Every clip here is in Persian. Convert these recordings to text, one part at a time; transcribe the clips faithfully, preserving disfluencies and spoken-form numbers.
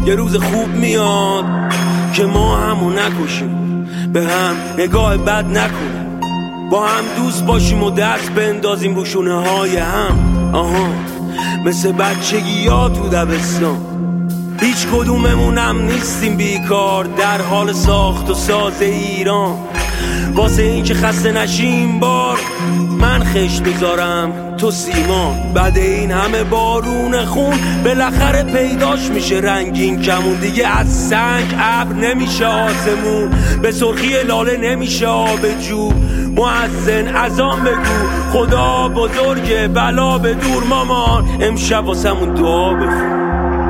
یه روز خوب میاد که ما همو نکشیم، به هم نگاه بد نکنیم، با هم دوست باشیم و دست بندازیم رو شونه های هم. آها مثل بچگی ها تو دبستان، هیچ کدوممونم نیستیم بیکار در حال ساخت و ساز ایران. واسه این که خسته نشیم بار من خشت بذارم تو سیمان. بعد این همه بارون خون بالاخره پیداش میشه رنگین کمون. دیگه از سنگ ابر نمیشه آسمون، به سرخی لاله نمیشه آب جو. مؤذن اذان بگو خدا بزرگه بلا به دور مامان، امشب واسمون دعا بخون.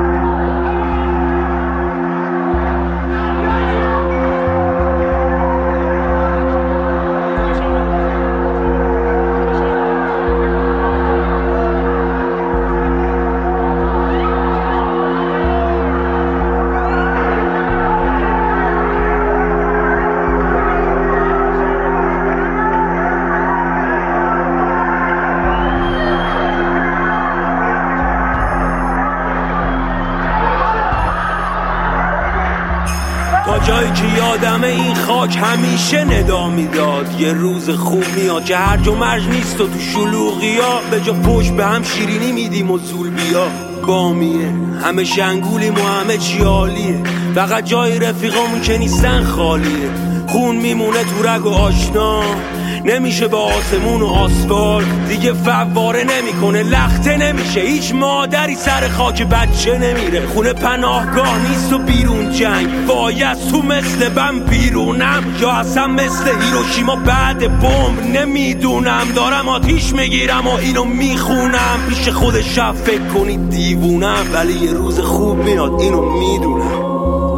تا جایی که یادم این خاک همیشه ندا میداد، یه روز خوب میاد که هرج و مرج نیست و تو شلوغیا به جا پشت به هم شیرینی میدیم و زول بیا. بامیه همه شنگولیم و همه چی عالیه، فقط جای رفیقامون که نیستن خالیه. خون میمونه تو رگ و آشنا، نمیشه با آسمون و آسفالت دیگه فواره نمیکنه، لخته نمیشه، هیچ مادری سر خاک بچه نمیره. خونه پناهگاه نیست و بیرون جنگ، وای از تو مثل بم بیرونم یا اصلا مثل هیروشیما بعد بمب نمیدونم. دارم آتیش میگیرم و اینو میخونم، پیش خود شب فکر کنید دیوونم، ولی یه روز خوب میاد اینو میدونم.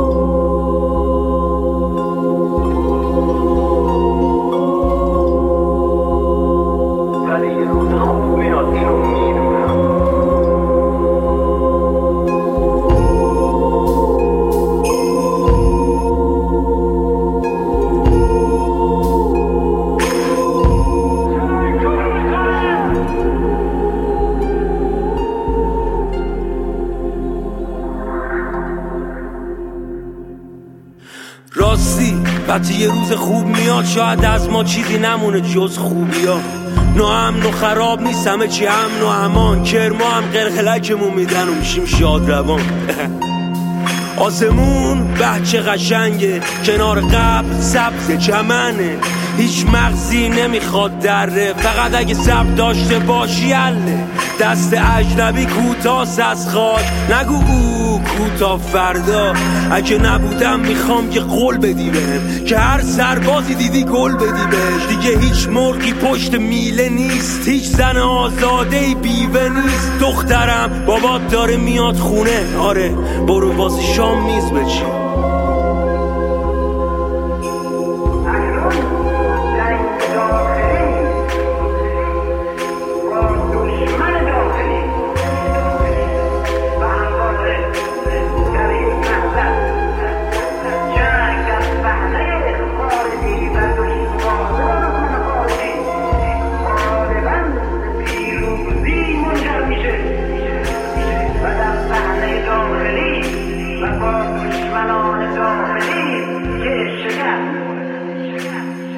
راستی وقتی یه روز خوب میاد شاید از ما چیزی نمونه جز خوبی ها. ناامن و خراب نیست، همه چی امن و امان، کرما هم قلقلکمون میدن و میشیم شاد روان. آسمون بچه قشنگه، کنار قبل سبز چمنه، هیچ مغزی نمیخواد دره، فقط اگه صبر داشته باشی حله. دست اجنبی کوتاست از خاک، نگو او کوتا فردا. اگه نبودم میخوام یه قول بدی بهم، که هر سربازی دیدی گل بدی بهش. دیگه هیچ مرغی پشت میله نیست، هیچ زن آزادهی بیوه نیست. دخترم بابات داره میاد خونه، آره برو واسه شام میز بچین.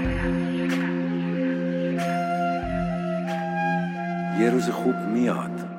یه روز خوب میاد.